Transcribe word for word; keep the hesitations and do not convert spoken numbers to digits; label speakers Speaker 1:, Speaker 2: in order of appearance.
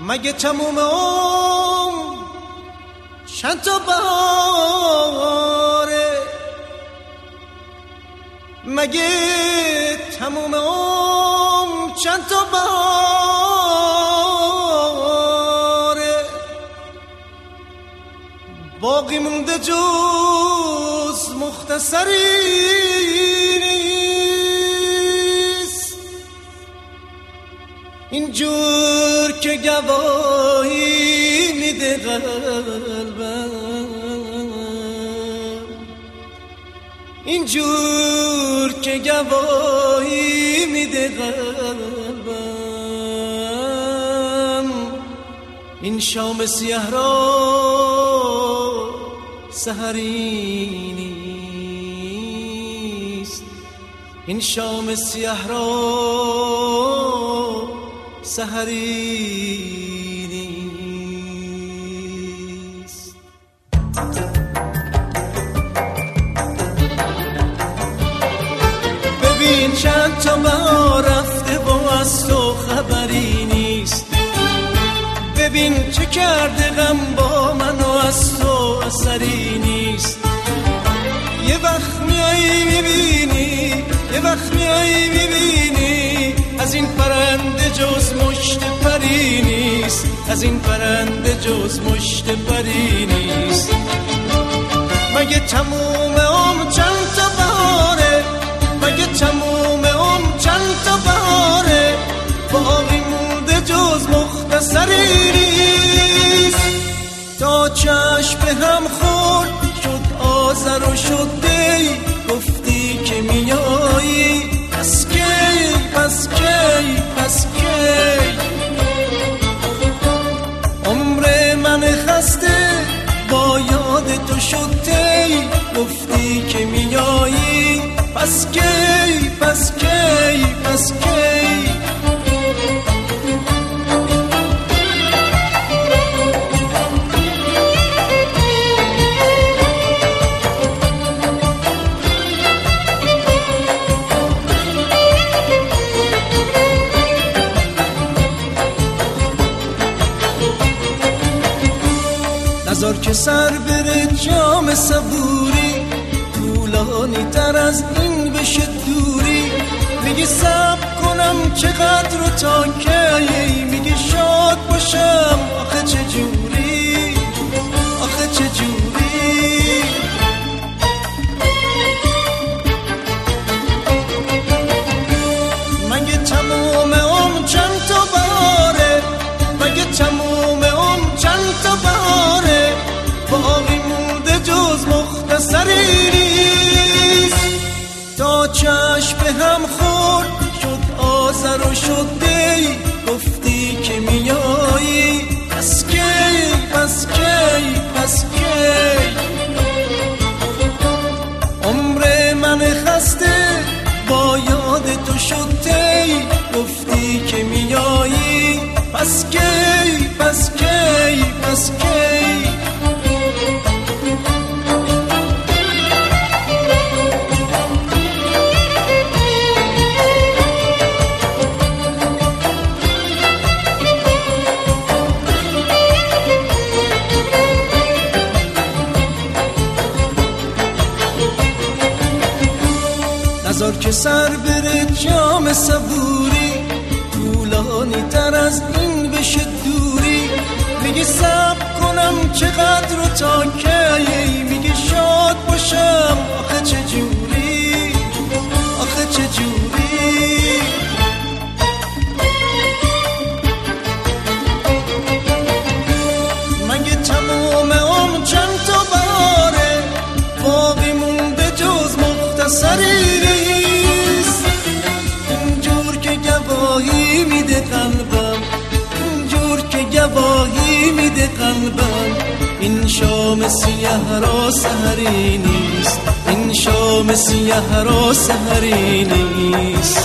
Speaker 1: مگه تموم عمر چند تا بهاره، مگه تموم عمر چند تا بهاره، باقی مونده جز مختصری نیست، اینجور که گواهی میده قلبم، اینجور که گواهی میده قلبم، این شام سیاه را سحری نیست، این شام سیاه را سحری نیست. ببین چند تا بهار رفته و از تو خبری نیست، ببین چه کرده غم با من و از تو اثری نیست. یه وقت میایی میبینی، یه وقت میایی میبینی از این پرنده جز مشت پری نیست، از این پرنده جز مشت پری نیست. مگه تموم عمر چند تا بهاره، مگه تموم عمر چند تا بهاره، باقی مونده جز مختصری نیست. تا چشم به هم خورد شد آذر و شد دی، گفتی که میایی پس کی پس کی پس کی. عمر من خسته با یاد تو شد تی، گفتی که میایی پس کی پس کی پس کی. نذار که سر بره جام صبوری، طولانی تر از این بشه دوری. میگی صبر کنم چقدر و تا کی، میگی شاد باشم آخه چه جوری، آخه چه جوری. مگه تموم عمر چند تا بهاره، مگه تموم عمر چند تا بهاره، باقی مونده جز مختصری نیست. تا چشم به هم خورد شد آذر و شد دی، گفتی که میایی پس کی پس کی پس کی. عمر من خسته با یاد تو شد تی، گفتی که میایی پس کی پس کی پس کی. نذار که سر بره جام صبوری، طولانی تر از این بشه دوری. میگی صبر کنم چقدر و تا کی، میگی شاد باشم آخه چه جوری، آخه چه جوری. مگه تموم عمر چند تا بهاره، باقی مونده جز مختصری نیست. اینجور که گواهی میده قلبم، اینجور که گواهی میده قلبم، این شام سیاه را سحری نیست، این شام سیاه را سحری نیست.